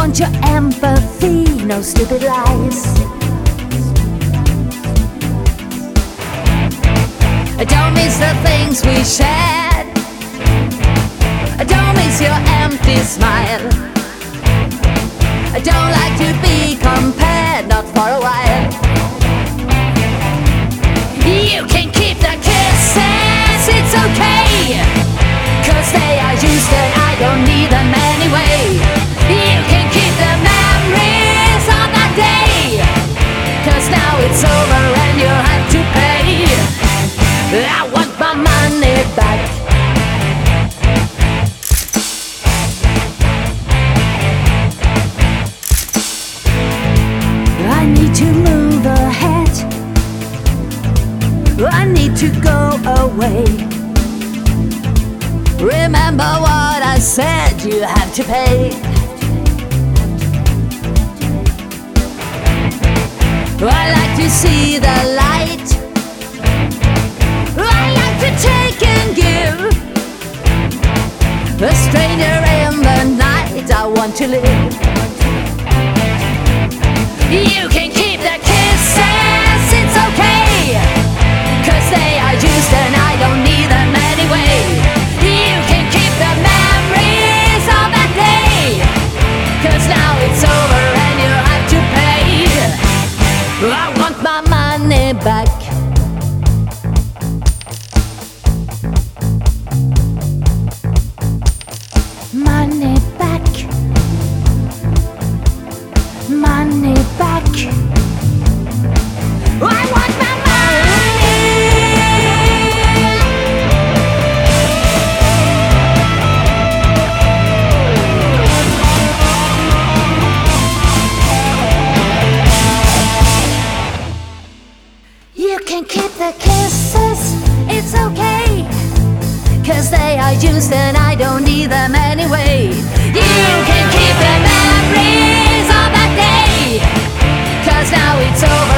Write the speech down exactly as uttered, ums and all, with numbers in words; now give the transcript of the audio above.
want your empathy, no stupid lies. I don't miss the things we shared. I don't miss your empty smile. I don't like to be compared, not for a while. You can keep the kisses, it's okay, 'cause they are used and I don't need them anyway. You can keep the memories of that day, 'cause now it's over and you have to pay. I want my money back. I need to move ahead. I need to go away. Remember what I said, you have to pay. I like to see the light. I like to take and give. A stranger in the night, I want to live. You can keep the kisses, it's okay, 'cause they are used and I don't need them anyway. You can keep the memories of that day, 'cause now it's over and you have to pay. I want my money back. Money back. Money back. I want my money. You can keep the kisses, it's okay, 'cause they are used and I don't need them anyway. You can keep the memories of that day, 'cause now it's over.